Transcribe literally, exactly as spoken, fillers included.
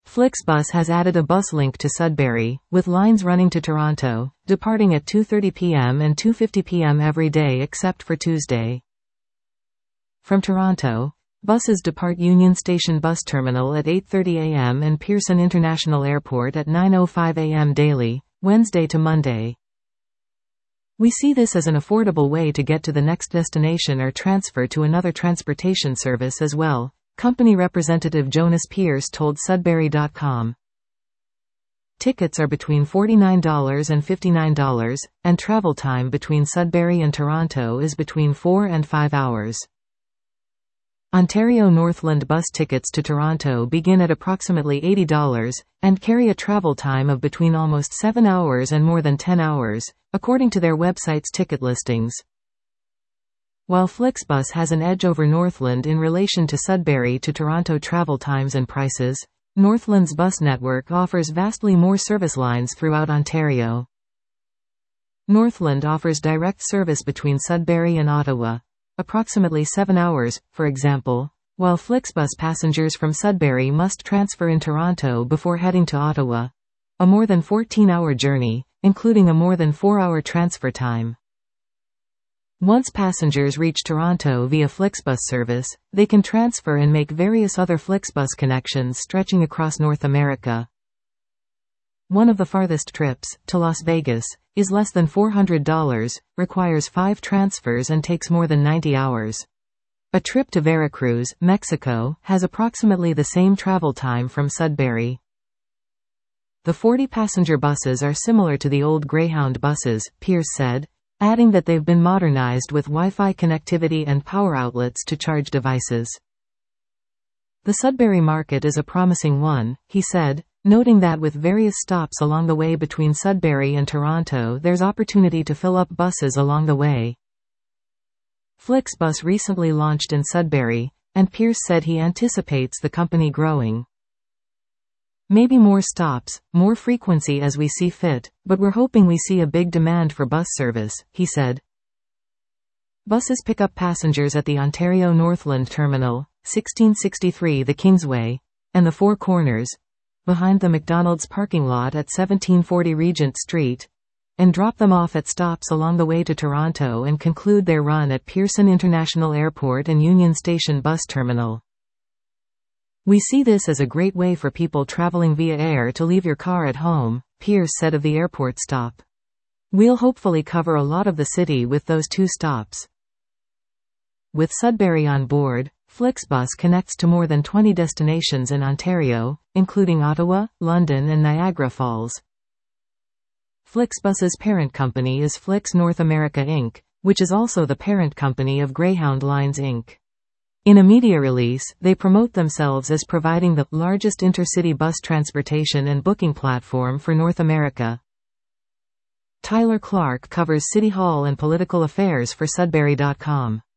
Flixbus has added a bus link to Sudbury, with lines running to Toronto, departing at two thirty p m and two fifty p m every day except for Tuesday. From Toronto, buses depart Union Station Bus Terminal at eight thirty a m and Pearson International Airport at nine oh five a m daily, Wednesday to Monday. We see this as an affordable way to get to the next destination or transfer to another transportation service as well, company representative Jonas Pierce told Sudbury dot com. Tickets are between forty-nine dollars and fifty-nine dollars, and travel time between Sudbury and Toronto is between four and five hours. Ontario Northland bus tickets to Toronto begin at approximately eighty dollars, and carry a travel time of between almost seven hours and more than ten hours, according to their website's ticket listings. While Flixbus has an edge over Northland in relation to Sudbury to Toronto travel times and prices, Northland's bus network offers vastly more service lines throughout Ontario. Northland offers direct service between Sudbury and Ottawa, approximately seven hours, for example, while Flixbus passengers from Sudbury must transfer in Toronto before heading to Ottawa, a more than fourteen hour journey, including a more than four hour transfer time. Once passengers reach Toronto via Flixbus service, they can transfer and make various other Flixbus connections stretching across North America. One of the farthest trips, to Las Vegas, is less than four hundred dollars, requires five transfers and takes more than ninety hours. A trip to Veracruz, Mexico, has approximately the same travel time from Sudbury. The forty passenger buses are similar to the old Greyhound buses, Pierce said, adding that they've been modernized with Wi-Fi connectivity and power outlets to charge devices. The Sudbury market is a promising one, he said, noting that with various stops along the way between Sudbury and Toronto there's opportunity to fill up buses along the way. Flixbus recently launched in Sudbury, and Pierce said he anticipates the company growing. Maybe more stops, more frequency as we see fit, but we're hoping we see a big demand for bus service, he said. Buses pick up passengers at the Ontario Northland Terminal, sixteen sixty-three the Kingsway, and the Four Corners, behind the McDonald's parking lot at seventeen forty Regent Street, and drop them off at stops along the way to Toronto and conclude their run at Pearson International Airport and Union Station Bus Terminal. We see this as a great way for people traveling via air to leave your car at home, Pierce said of the airport stop. We'll hopefully cover a lot of the city with those two stops. With Sudbury on board, Flixbus connects to more than twenty destinations in Ontario, including Ottawa, London and Niagara Falls. Flixbus's parent company is Flix North America Incorporated, which is also the parent company of Greyhound Lines Incorporated. In a media release, they promote themselves as providing the largest intercity bus transportation and booking platform for North America. Tyler Clark covers City Hall and political affairs for Sudbury dot com.